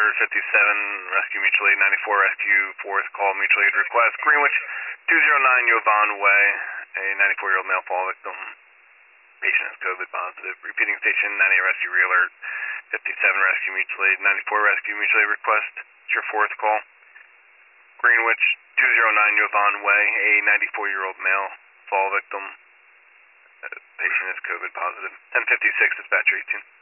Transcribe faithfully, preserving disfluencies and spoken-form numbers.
fifty-seven, rescue mutual aid ninety-four, rescue fourth call mutual aid request. Greenwich two oh nine Yvonne Way, a ninety-four-year-old male fall victim. Patient is COVID positive. Repeating station ninety-eight rescue re-alert, fifty-seven rescue mutual aid, ninety-four rescue mutual aid request. It's your fourth call. Greenwich two oh nine Yvonne Way, a ninety-four-year-old male fall victim. Patient is COVID positive. ten fifty-six, dispatcher eighteen.